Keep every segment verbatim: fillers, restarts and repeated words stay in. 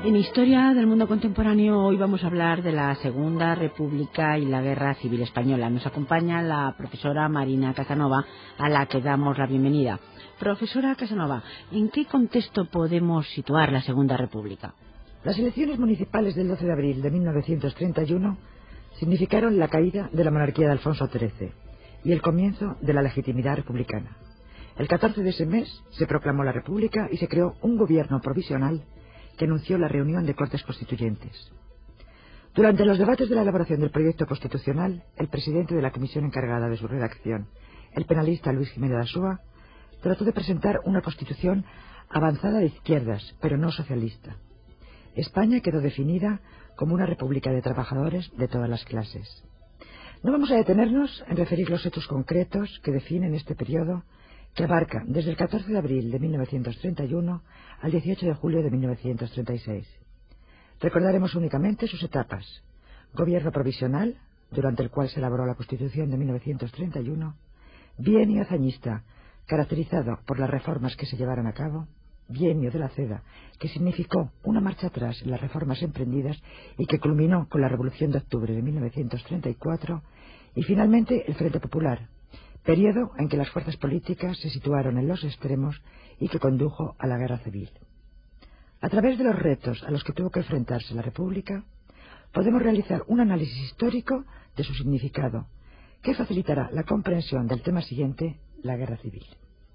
En Historia del Mundo Contemporáneo hoy vamos a hablar de la Segunda República y la Guerra Civil Española. Nos acompaña la profesora Marina Casanova, a la que damos la bienvenida. Profesora Casanova, ¿en qué contexto podemos situar la Segunda República? Las elecciones municipales del doce de abril de mil novecientos treinta y uno significaron la caída de la monarquía de Alfonso trece y el comienzo de la legitimidad republicana. El catorce de ese mes se proclamó la República y se creó un gobierno provisional que anunció la reunión de Cortes Constituyentes. Durante los debates de la elaboración del proyecto constitucional, el presidente de la comisión encargada de su redacción, el penalista Luis Jiménez de Asúa, trató de presentar una constitución avanzada de izquierdas, pero no socialista. España quedó definida como una república de trabajadores de todas las clases. No vamos a detenernos en referir los hechos concretos que definen este periodo, que abarca desde el catorce de abril de mil novecientos treinta y uno al dieciocho de julio de mil novecientos treinta y seis. Recordaremos únicamente sus etapas: gobierno provisional, durante el cual se elaboró la Constitución de mil novecientos treinta y uno, bienio hazañista, caracterizado por las reformas que se llevaron a cabo, bienio de la Ceda, que significó una marcha atrás en las reformas emprendidas y que culminó con la Revolución de Octubre de mil novecientos treinta y cuatro, y finalmente el Frente Popular, periodo en que las fuerzas políticas se situaron en los extremos y que condujo a la guerra civil. A través de los retos a los que tuvo que enfrentarse la República, podemos realizar un análisis histórico de su significado, que facilitará la comprensión del tema siguiente, la guerra civil.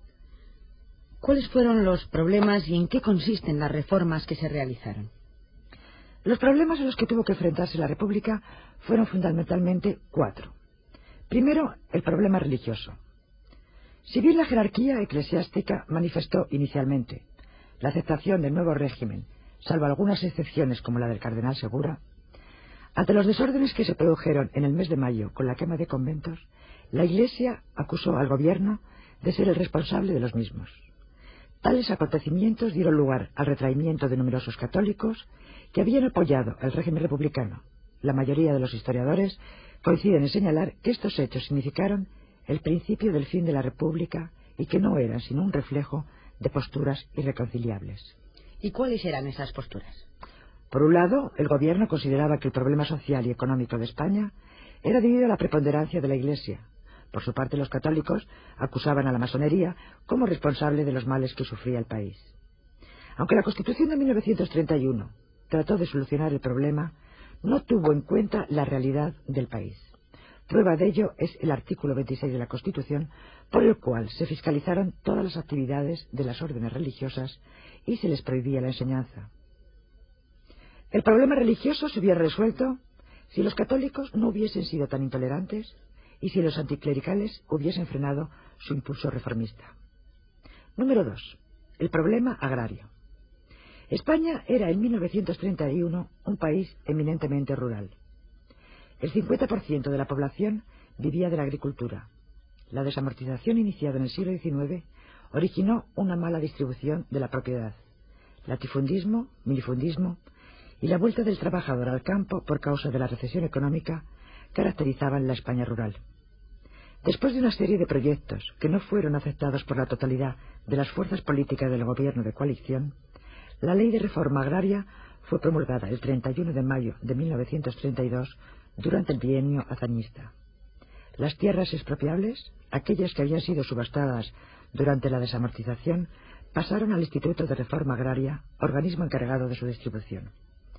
¿Cuáles fueron los problemas y en qué consisten las reformas que se realizaron? Los problemas a los que tuvo que enfrentarse la República fueron fundamentalmente cuatro. Primero, el problema religioso. Si bien la jerarquía eclesiástica manifestó inicialmente la aceptación del nuevo régimen, salvo algunas excepciones como la del cardenal Segura, ante los desórdenes que se produjeron en el mes de mayo con la quema de conventos, la Iglesia acusó al gobierno de ser el responsable de los mismos. Tales acontecimientos dieron lugar al retraimiento de numerosos católicos que habían apoyado el régimen republicano. La mayoría de los historiadores coinciden en señalar que estos hechos significaron el principio del fin de la República y que no eran sino un reflejo de posturas irreconciliables. ¿Y cuáles eran esas posturas? Por un lado, el gobierno consideraba que el problema social y económico de España era debido a la preponderancia de la Iglesia. Por su parte, los católicos acusaban a la masonería como responsable de los males que sufría el país. Aunque la Constitución de mil novecientos treinta y uno trató de solucionar el problema, no tuvo en cuenta la realidad del país. Prueba de ello es el artículo veintiséis de la Constitución, por el cual se fiscalizaron todas las actividades de las órdenes religiosas y se les prohibía la enseñanza. El problema religioso se hubiera resuelto si los católicos no hubiesen sido tan intolerantes y si los anticlericales hubiesen frenado su impulso reformista. Número dos. El problema agrario. España era en mil novecientos treinta y uno un país eminentemente rural. El cincuenta por ciento de la población vivía de la agricultura. La desamortización iniciada en el siglo diecinueve originó una mala distribución de la propiedad, latifundismo, minifundismo y la vuelta del trabajador al campo por causa de la recesión económica caracterizaban la España rural. Después de una serie de proyectos que no fueron aceptados por la totalidad de las fuerzas políticas del gobierno de coalición, la Ley de Reforma Agraria fue promulgada el treinta y uno de mayo de mil novecientos treinta y dos durante el bienio hazañista. Las tierras expropiables, aquellas que habían sido subastadas durante la desamortización, pasaron al Instituto de Reforma Agraria, organismo encargado de su distribución.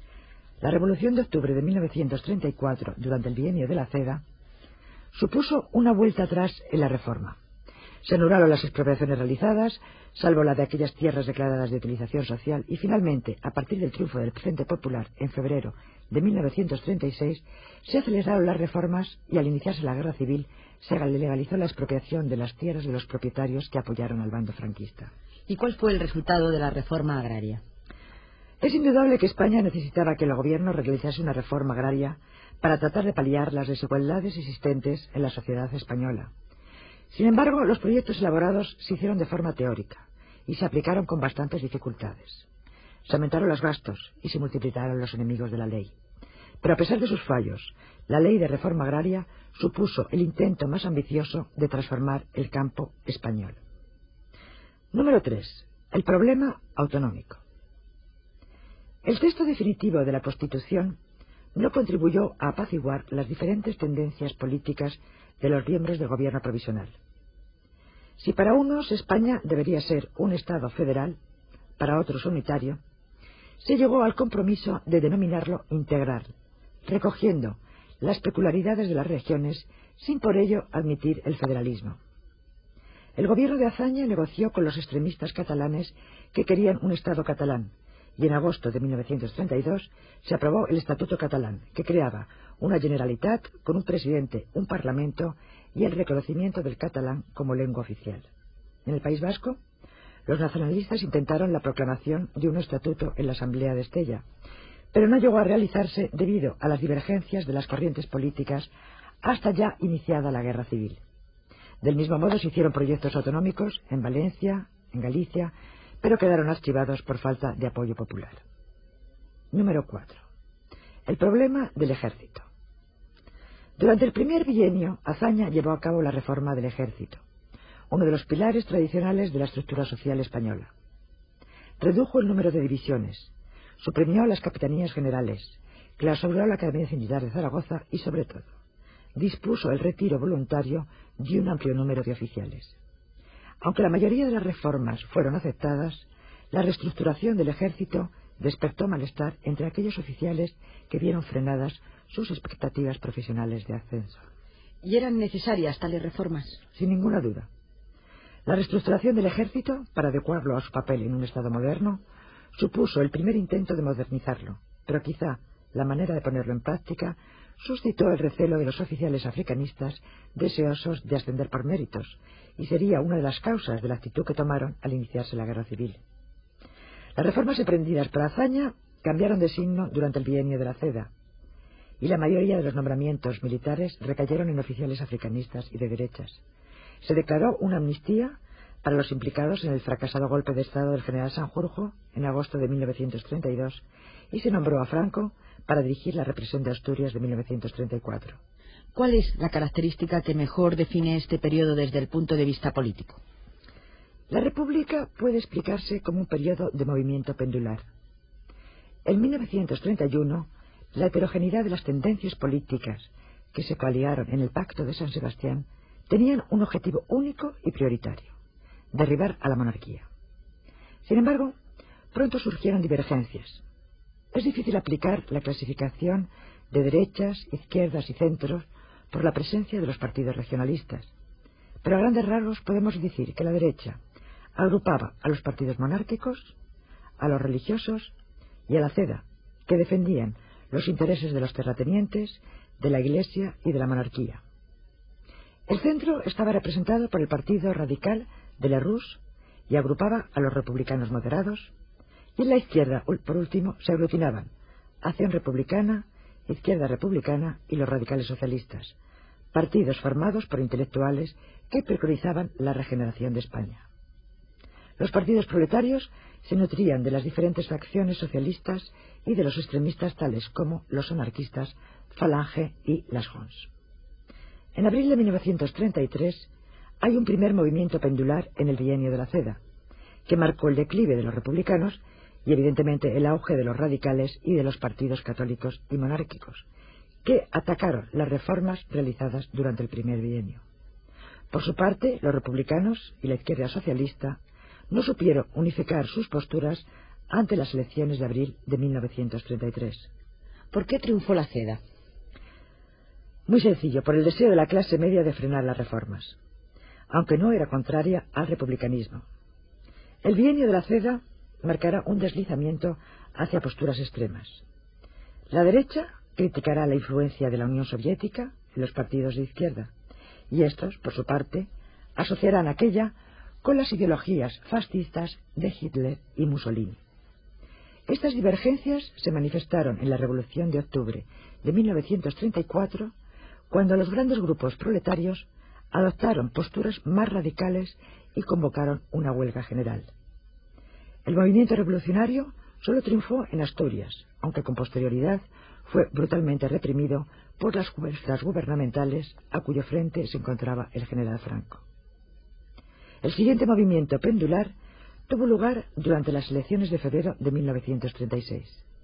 La Revolución de Octubre de mil novecientos treinta y cuatro, durante el bienio de la Ceda, supuso una vuelta atrás en la reforma. Se anularon las expropiaciones realizadas, salvo la de aquellas tierras declaradas de utilización social, y finalmente, a partir del triunfo del Frente Popular en febrero de mil novecientos treinta y seis, se aceleraron las reformas y al iniciarse la guerra civil se legalizó la expropiación de las tierras de los propietarios que apoyaron al bando franquista. ¿Y cuál fue el resultado de la reforma agraria? Es indudable que España necesitaba que el gobierno realizase una reforma agraria para tratar de paliar las desigualdades existentes en la sociedad española. Sin embargo, los proyectos elaborados se hicieron de forma teórica y se aplicaron con bastantes dificultades. Se aumentaron los gastos y se multiplicaron los enemigos de la ley. Pero a pesar de sus fallos, la Ley de Reforma Agraria supuso el intento más ambicioso de transformar el campo español. Número tres. El problema autonómico. El texto definitivo de la Constitución no contribuyó a apaciguar las diferentes tendencias políticas de los miembros del gobierno provisional. Si para unos España debería ser un Estado federal, para otros unitario, se llegó al compromiso de denominarlo integral, recogiendo las peculiaridades de las regiones sin por ello admitir el federalismo. El gobierno de Azaña negoció con los extremistas catalanes que querían un Estado catalán, y en agosto de mil novecientos treinta y dos se aprobó el Estatuto Catalán, que creaba una Generalitat con un presidente, un parlamento y el reconocimiento del catalán como lengua oficial. En el País Vasco, los nacionalistas intentaron la proclamación de un estatuto en la Asamblea de Estella, pero no llegó a realizarse debido a las divergencias de las corrientes políticas hasta ya iniciada la Guerra Civil. Del mismo modo se hicieron proyectos autonómicos en Valencia, en Galicia, pero quedaron archivados por falta de apoyo popular. Número cuatro. El problema del ejército. Durante el primer bienio, Azaña llevó a cabo la reforma del ejército, uno de los pilares tradicionales de la estructura social española. Redujo el número de divisiones, suprimió las capitanías generales, clausuró la Academia Militar de Zaragoza y, sobre todo, dispuso el retiro voluntario de un amplio número de oficiales. Aunque la mayoría de las reformas fueron aceptadas, la reestructuración del ejército despertó malestar entre aquellos oficiales que vieron frenadas sus expectativas profesionales de ascenso. ¿Y eran necesarias tales reformas? Sin ninguna duda. La reestructuración del ejército, para adecuarlo a su papel en un Estado moderno, supuso el primer intento de modernizarlo, pero quizá la manera de ponerlo en práctica suscitó el recelo de los oficiales africanistas deseosos de ascender por méritos, y sería una de las causas de la actitud que tomaron al iniciarse la Guerra Civil. Las reformas emprendidas por Azaña cambiaron de signo durante el bienio de la Ceda, y la mayoría de los nombramientos militares recayeron en oficiales africanistas y de derechas. Se declaró una amnistía para los implicados en el fracasado golpe de Estado del general Sanjurjo en agosto de mil novecientos treinta y dos y se nombró a Franco para dirigir la represión de Asturias de mil novecientos treinta y cuatro. ¿Cuál es la característica que mejor define este periodo desde el punto de vista político? La República puede explicarse como un periodo de movimiento pendular. En mil novecientos treinta y uno, la heterogeneidad de las tendencias políticas que se coaligaron en el Pacto de San Sebastián tenían un objetivo único y prioritario: derribar a la monarquía. Sin embargo, pronto surgieron divergencias. Es difícil aplicar la clasificación de derechas, izquierdas y centros por la presencia de los partidos regionalistas, pero a grandes rasgos podemos decir que la derecha agrupaba a los partidos monárquicos, a los religiosos y a la Ceda, que defendían los intereses de los terratenientes, de la Iglesia y de la monarquía. El centro estaba representado por el Partido Radical de Lerroux y agrupaba a los republicanos moderados, y en la izquierda, por último, se aglutinaban Acción Republicana, Izquierda Republicana y los radicales socialistas, partidos formados por intelectuales que preconizaban la regeneración de España. Los partidos proletarios se nutrían de las diferentes facciones socialistas y de los extremistas tales como los anarquistas, Falange y las Jons. En abril de mil novecientos treinta y tres hay un primer movimiento pendular en el bienio de la Ceda, que marcó el declive de los republicanos y evidentemente el auge de los radicales y de los partidos católicos y monárquicos, que atacaron las reformas realizadas durante el primer bienio. Por su parte, los republicanos y la izquierda socialista no supieron unificar sus posturas ante las elecciones de abril de mil novecientos treinta y tres. ¿Por qué triunfó la Ceda? Muy sencillo, por el deseo de la clase media de frenar las reformas, aunque no era contraria al republicanismo. El bienio de la Ceda marcará un deslizamiento hacia posturas extremas. La derecha criticará la influencia de la Unión Soviética en los partidos de izquierda, y estos, por su parte, asociarán aquella con las ideologías fascistas de Hitler y Mussolini. Estas divergencias se manifestaron en la Revolución de Octubre de mil novecientos treinta y cuatro, cuando los grandes grupos proletarios adoptaron posturas más radicales y convocaron una huelga general. El movimiento revolucionario solo triunfó en Asturias, aunque con posterioridad fue brutalmente reprimido por las fuerzas gubernamentales a cuyo frente se encontraba el general Franco. El siguiente movimiento pendular tuvo lugar durante las elecciones de febrero de mil novecientos treinta y seis.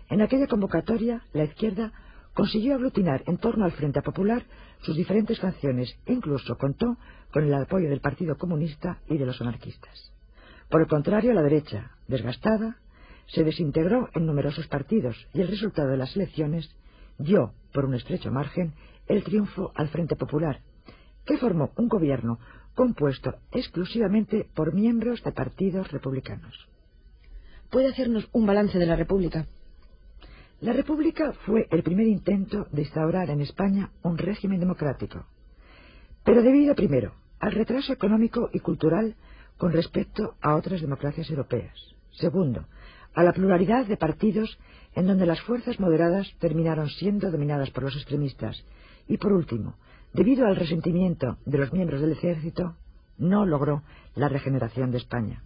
En aquella convocatoria, la izquierda consiguió aglutinar en torno al Frente Popular sus diferentes facciones e incluso contó con el apoyo del Partido Comunista y de los anarquistas. Por el contrario, la derecha, desgastada, se desintegró en numerosos partidos y el resultado de las elecciones dio, por un estrecho margen, el triunfo al Frente Popular, que formó un gobierno compuesto exclusivamente por miembros de partidos republicanos. ¿Puede hacernos un balance de la República? La República fue el primer intento de instaurar en España un régimen democrático, pero debido primero al retraso económico y cultural con respecto a otras democracias europeas. Segundo, a la pluralidad de partidos en donde las fuerzas moderadas terminaron siendo dominadas por los extremistas. Y por último, debido al resentimiento de los miembros del ejército, no logró la regeneración de España.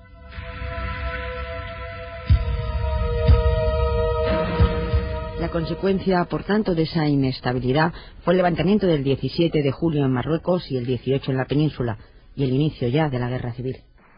La consecuencia, por tanto, de esa inestabilidad fue el levantamiento del diecisiete de julio en Marruecos y el dieciocho en la península, y el inicio ya de la guerra civil.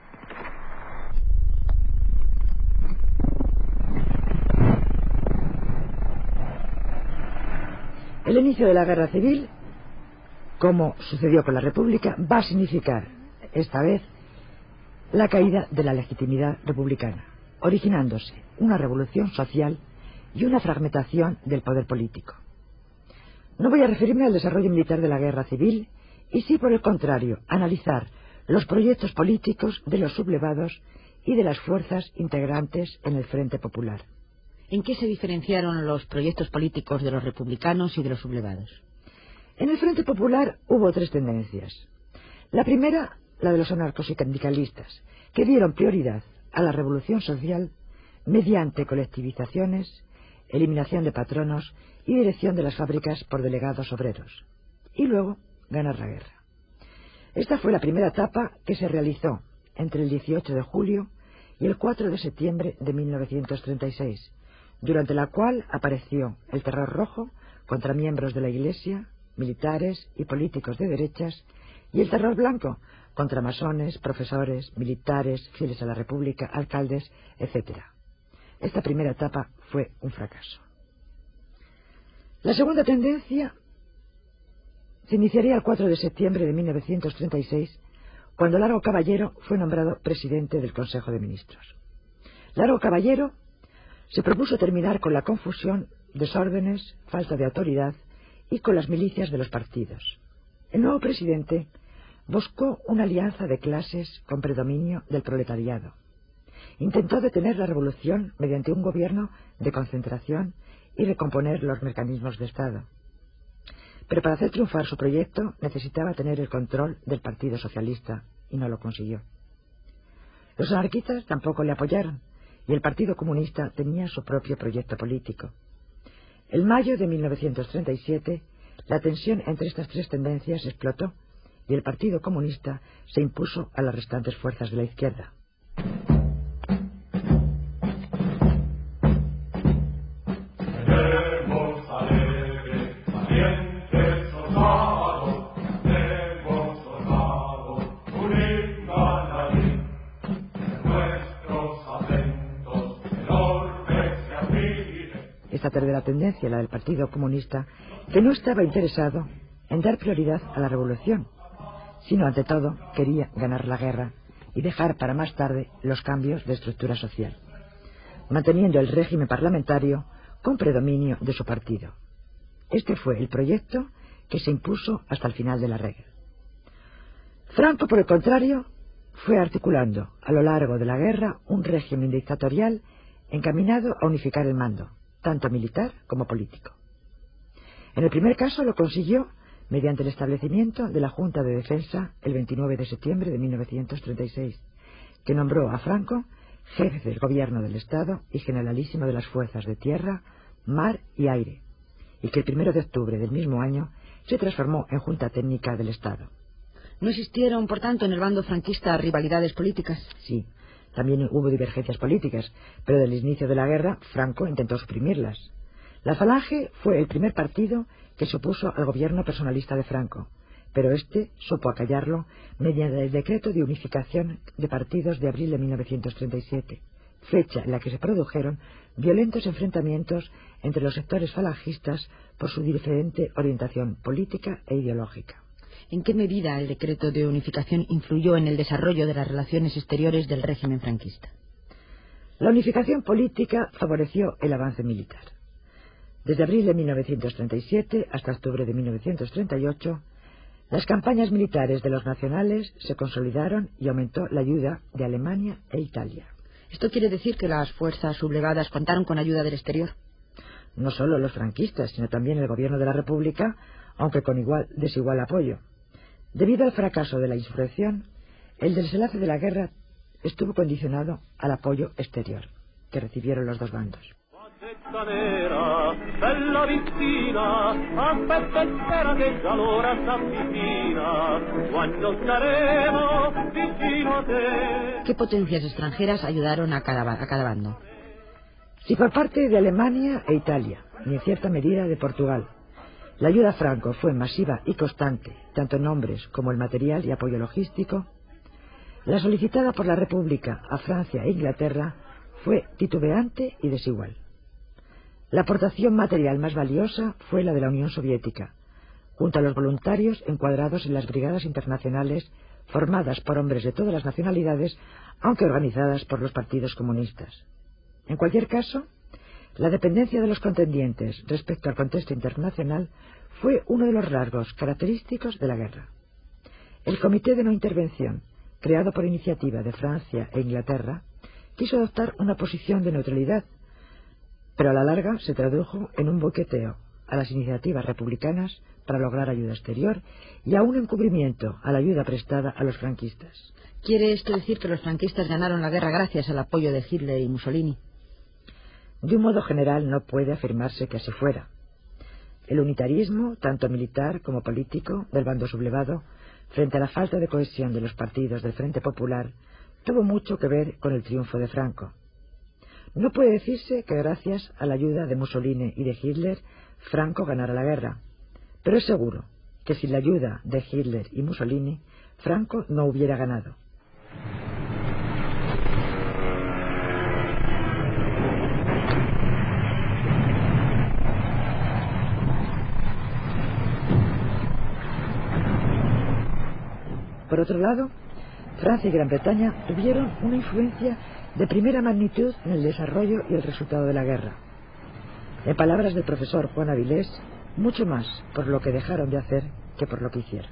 El inicio de la guerra civil, como sucedió con la República, va a significar, esta vez, la caída de la legitimidad republicana, originándose una revolución social y una fragmentación del poder político. No voy a referirme al desarrollo militar de la guerra civil, y sí, por el contrario, analizar los proyectos políticos de los sublevados y de las fuerzas integrantes en el Frente Popular. ¿En qué se diferenciaron los proyectos políticos de los republicanos y de los sublevados? En el Frente Popular hubo tres tendencias. La primera, la de los anarcosindicalistas, que dieron prioridad a la revolución social mediante colectivizaciones, eliminación de patronos y dirección de las fábricas por delegados obreros. Y luego, ganar la guerra. Esta fue la primera etapa que se realizó entre el dieciocho de julio y el cuatro de septiembre de mil novecientos treinta y seis, durante la cual apareció el terror rojo contra miembros de la Iglesia, militares y políticos de derechas, y el terror blanco contra masones, profesores, militares, fieles a la República, alcaldes, etcétera. Esta primera etapa fue un fracaso. La segunda tendencia se iniciaría el cuatro de septiembre de mil novecientos treinta y seis, cuando Largo Caballero fue nombrado presidente del Consejo de Ministros. Largo Caballero se propuso terminar con la confusión, desórdenes, falta de autoridad y con las milicias de los partidos. El nuevo presidente buscó una alianza de clases con predominio del proletariado. Intentó detener la revolución mediante un gobierno de concentración y recomponer los mecanismos de Estado. Pero para hacer triunfar su proyecto necesitaba tener el control del Partido Socialista y no lo consiguió. Los anarquistas tampoco le apoyaron y el Partido Comunista tenía su propio proyecto político. En mayo de mil novecientos treinta y siete, la tensión entre estas tres tendencias explotó y el Partido Comunista se impuso a las restantes fuerzas de la izquierda. Esta tercera tendencia, la del Partido Comunista, que no estaba interesado en dar prioridad a la revolución, sino ante todo quería ganar la guerra y dejar para más tarde los cambios de estructura social, manteniendo el régimen parlamentario con predominio de su partido. Este fue el proyecto que se impuso hasta el final de la guerra. Franco, por el contrario, fue articulando a lo largo de la guerra un régimen dictatorial encaminado a unificar el mando, tanto militar como político. En el primer caso lo consiguió mediante el establecimiento de la Junta de Defensa el veintinueve de septiembre de mil novecientos treinta y seis, que nombró a Franco jefe del gobierno del Estado y generalísimo de las fuerzas de tierra, mar y aire, y que el primero de octubre del mismo año se transformó en Junta Técnica del Estado. ¿No existieron, por tanto, en el bando franquista rivalidades políticas? Sí, también hubo divergencias políticas, pero desde el inicio de la guerra Franco intentó suprimirlas. La Falange fue el primer partido que se opuso al gobierno personalista de Franco, pero éste supo acallarlo mediante el decreto de unificación de partidos de abril de mil novecientos treinta y siete, fecha en la que se produjeron violentos enfrentamientos entre los sectores falangistas por su diferente orientación política e ideológica. ¿En qué medida el decreto de unificación influyó en el desarrollo de las relaciones exteriores del régimen franquista? La unificación política favoreció el avance militar. Desde abril de mil novecientos treinta y siete hasta octubre de mil novecientos treinta y ocho, las campañas militares de los nacionales se consolidaron y aumentó la ayuda de Alemania e Italia. ¿Esto quiere decir que las fuerzas sublevadas contaron con ayuda del exterior? No solo los franquistas, sino también el gobierno de la República, aunque con igual desigual apoyo. Debido al fracaso de la insurrección, el desenlace de la guerra estuvo condicionado al apoyo exterior que recibieron los dos bandos. ¿Qué potencias extranjeras ayudaron a cada, a cada bando? Sí, por parte de Alemania e Italia, y en cierta medida de Portugal. La ayuda a Franco fue masiva y constante, tanto en hombres como en material y apoyo logístico. La solicitada por la República a Francia e Inglaterra fue titubeante y desigual. La aportación material más valiosa fue la de la Unión Soviética, junto a los voluntarios encuadrados en las brigadas internacionales formadas por hombres de todas las nacionalidades, aunque organizadas por los partidos comunistas. En cualquier caso, la dependencia de los contendientes respecto al contexto internacional fue uno de los rasgos característicos de la guerra. El Comité de No Intervención, creado por iniciativa de Francia e Inglaterra, quiso adoptar una posición de neutralidad, pero a la larga se tradujo en un boqueteo a las iniciativas republicanas para lograr ayuda exterior y a un encubrimiento a la ayuda prestada a los franquistas. ¿Quiere esto decir que los franquistas ganaron la guerra gracias al apoyo de Hitler y Mussolini? De un modo general no puede afirmarse que así fuera. El unitarismo, tanto militar como político, del bando sublevado, frente a la falta de cohesión de los partidos del Frente Popular, tuvo mucho que ver con el triunfo de Franco. No puede decirse que gracias a la ayuda de Mussolini y de Hitler, Franco ganara la guerra, pero es seguro que sin la ayuda de Hitler y Mussolini, Franco no hubiera ganado. Por otro lado, Francia y Gran Bretaña tuvieron una influencia de primera magnitud en el desarrollo y el resultado de la guerra. En palabras del profesor Juan Avilés, mucho más por lo que dejaron de hacer que por lo que hicieron.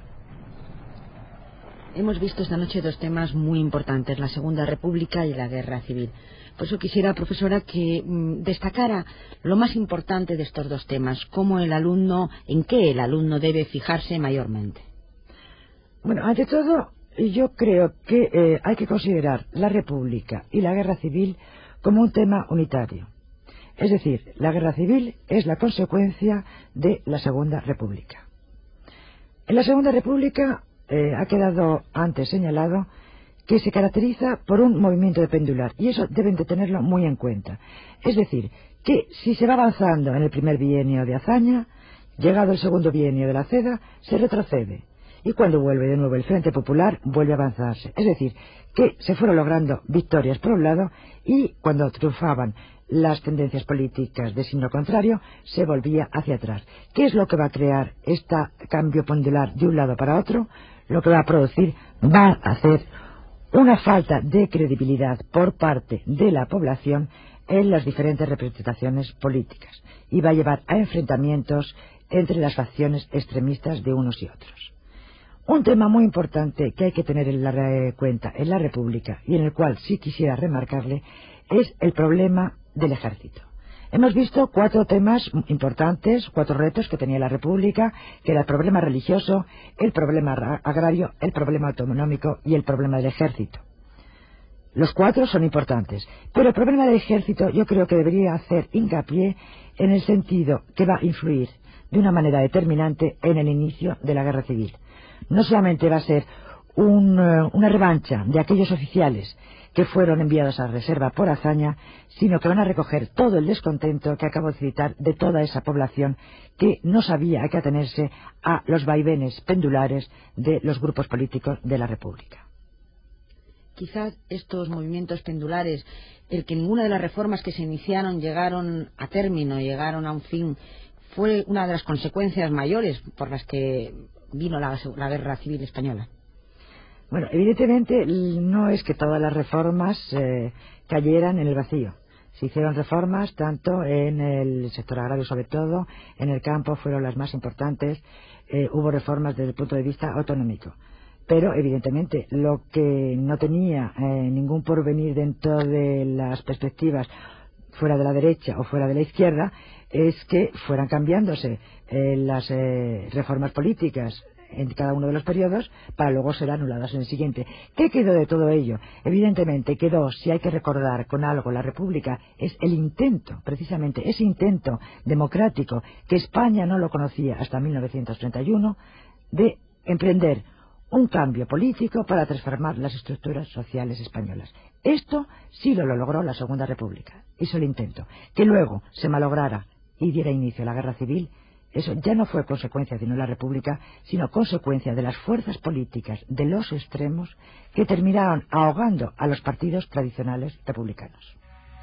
Hemos visto esta noche dos temas muy importantes, la Segunda República y la Guerra Civil. Por eso quisiera, profesora, que mmm, destacara lo más importante de estos dos temas, cómo el alumno, en qué el alumno debe fijarse mayormente. Bueno, ante todo, yo creo que eh, hay que considerar la República y la Guerra Civil como un tema unitario. Es decir, la Guerra Civil es la consecuencia de la Segunda República. En la Segunda República eh, ha quedado antes señalado que se caracteriza por un movimiento de pendular, y eso deben de tenerlo muy en cuenta. Es decir, que si se va avanzando en el primer bienio de Azaña, llegado el segundo bienio de la Ceda, se retrocede. Y cuando vuelve de nuevo el Frente Popular, vuelve a avanzarse. Es decir, que se fueron logrando victorias por un lado y cuando triunfaban las tendencias políticas de signo contrario, se volvía hacia atrás. ¿Qué es lo que va a crear este cambio pendular de un lado para otro? Lo que va a producir va a hacer una falta de credibilidad por parte de la población en las diferentes representaciones políticas y va a llevar a enfrentamientos entre las facciones extremistas de unos y otros. Un tema muy importante que hay que tener en la cuenta en la República y en el cual sí quisiera remarcarle es el problema del ejército. Hemos visto cuatro temas importantes, cuatro retos que tenía la República, que era el problema religioso, el problema agrario, el problema autonómico y el problema del ejército. Los cuatro son importantes, pero el problema del ejército yo creo que debería hacer hincapié en el sentido que va a influir de una manera determinante en el inicio de la guerra civil. No solamente va a ser un, uh, una revancha de aquellos oficiales que fueron enviados a reserva por Azaña, sino que van a recoger todo el descontento que acabo de citar de toda esa población que no sabía a qué atenerse a los vaivenes pendulares de los grupos políticos de la República. quizás estos movimientos pendulares, el que ninguna de las reformas que se iniciaron llegaron a término, llegaron a un fin, fue una de las consecuencias mayores por las que vino la, la Guerra Civil Española. Bueno, evidentemente no es que todas las reformas eh, cayeran en el vacío. Se hicieron reformas tanto en el sector agrario, sobre todo en el campo fueron las más importantes. Eh, hubo reformas desde el punto de vista autonómico. Pero, evidentemente, lo que no tenía eh, ningún porvenir dentro de las perspectivas fuera de la derecha o fuera de la izquierda es que fueran cambiándose eh, las eh, reformas políticas en cada uno de los periodos para luego ser anuladas en el siguiente. ¿Qué quedó de todo ello? Evidentemente quedó, si hay que recordar con algo la República, es el intento, precisamente ese intento democrático que España no lo conocía hasta mil novecientos treinta y uno, de emprender un cambio político para transformar las estructuras sociales españolas. Esto sí lo, lo logró la Segunda República, hizo el intento. Que luego se malograra y diera inicio a la Guerra Civil, eso ya no fue consecuencia de la República, sino consecuencia de las fuerzas políticas de los extremos que terminaron ahogando a los partidos tradicionales republicanos.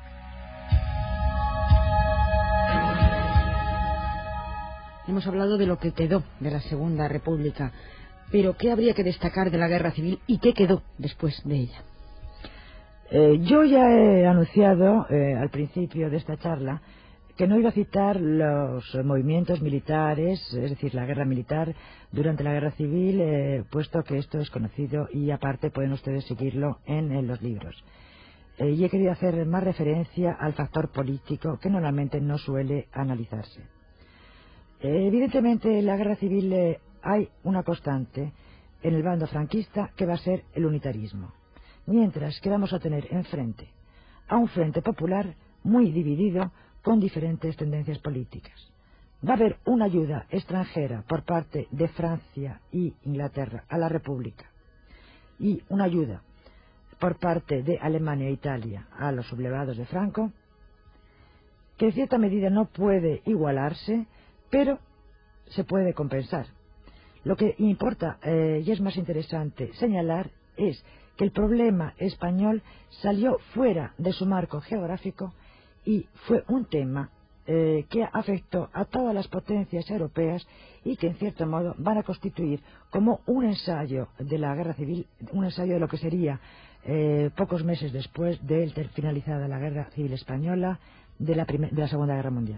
Hemos hablado de lo que quedó de la Segunda República, pero ¿qué habría que destacar de la Guerra Civil y qué quedó después de ella? Eh, yo ya he anunciado eh, al principio de esta charla que no iba a citar los movimientos militares, es decir, la guerra militar durante la Guerra Civil, eh, puesto que esto es conocido y aparte pueden ustedes seguirlo en, en los libros. Eh, y he querido hacer más referencia al factor político que normalmente no suele analizarse. Eh, evidentemente, en la Guerra Civil eh, hay una constante en el bando franquista que va a ser el unitarismo, mientras que vamos a tener enfrente a un frente popular muy dividido con diferentes tendencias políticas. Va a haber una ayuda extranjera por parte de Francia y Inglaterra a la República y una ayuda por parte de Alemania e Italia a los sublevados de Franco, que en cierta medida no puede igualarse, pero se puede compensar. Lo que importa eh, y es más interesante señalar es que el problema español salió fuera de su marco geográfico y fue un tema eh, que afectó a todas las potencias europeas y que en cierto modo van a constituir como un ensayo de la Guerra Civil, un ensayo de lo que sería eh, pocos meses después de finalizada la Guerra Civil Española de la, de la Segunda Guerra Mundial.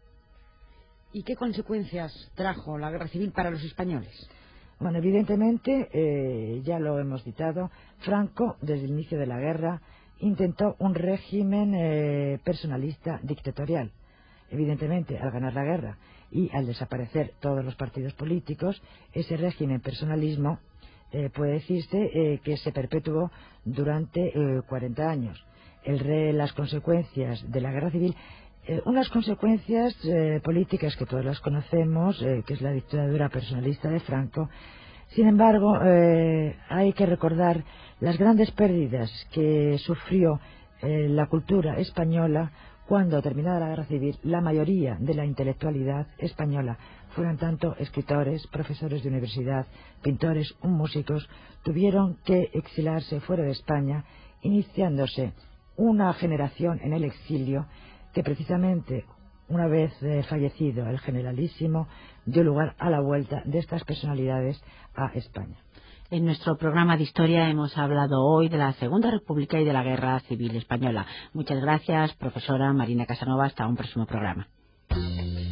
¿Y qué consecuencias trajo la Guerra Civil para los españoles? Bueno, evidentemente, eh, ya lo hemos citado, Franco, desde el inicio de la guerra, intentó un régimen eh, personalista dictatorial. Evidentemente, al ganar la guerra y al desaparecer todos los partidos políticos, ese régimen personalismo eh, puede decirse eh, que se perpetuó durante eh, cuarenta años. El re, las consecuencias de la Guerra Civil, eh, unas consecuencias eh, políticas que todos las conocemos, eh, que es la dictadura personalista de Franco. Sin embargo, eh, hay que recordar las grandes pérdidas que sufrió eh, la cultura española cuando, terminada la Guerra Civil, la mayoría de la intelectualidad española, fueron tanto escritores, profesores de universidad, pintores, músicos, tuvieron que exilarse fuera de España, iniciándose una generación en el exilio que precisamente, una vez eh, fallecido el generalísimo, dio lugar a la vuelta de estas personalidades a España. En nuestro programa de historia hemos hablado hoy de la Segunda República y de la Guerra Civil Española. Muchas gracias, profesora Marina Casanova. Hasta un próximo programa.